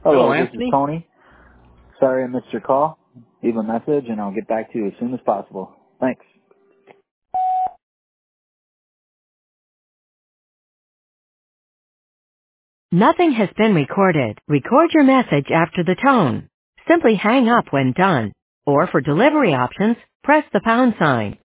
Hello, Hello, this is Anthony. Tony. Sorry I missed your call. Leave a message and I'll get back to you as soon as possible. Thanks. Nothing has been recorded. Record your message after the tone. Simply hang up when done. Or for delivery options, press the pound sign.